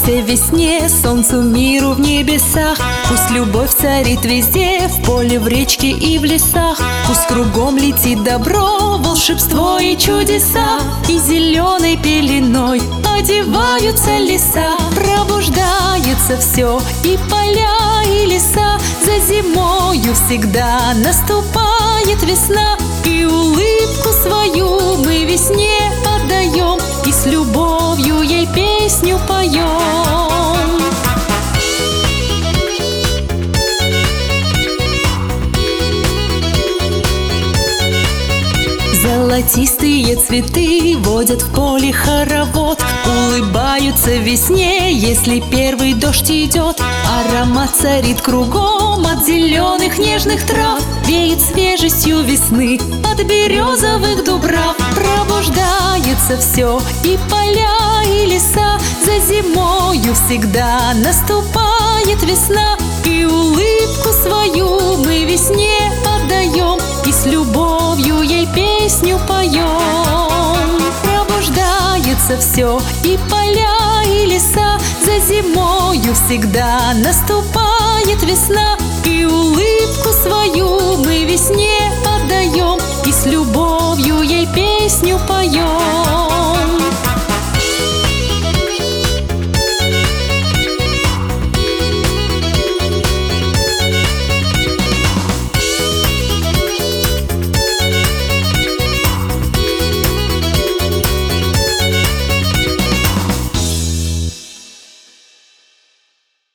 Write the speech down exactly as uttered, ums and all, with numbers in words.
Радуйся весне, солнцу, миру в небесах. Пусть любовь царит везде, в поле, в речке и в лесах. Пусть кругом летит добро, волшебство и чудеса. И зеленой пеленой одеваются леса. Пробуждается все, и поля, и леса. За зимою всегда наступает весна. И улыбку свою мы весне отдаем, и с любовью ей песню поем. Золотистые цветы водят в поле хоровод. Улыбаются весне, если первый дождь идет. Аромат царит кругом от зеленых нежных трав. Веет свежестью весны от березовых дубрав. Пробуждается все, и поля, и леса. За зимою всегда наступает весна. И улыбку свою мы весне отдаем, и с любовью ей песню поем. Пробуждается все, и поля, и леса. За зимою всегда наступает весна.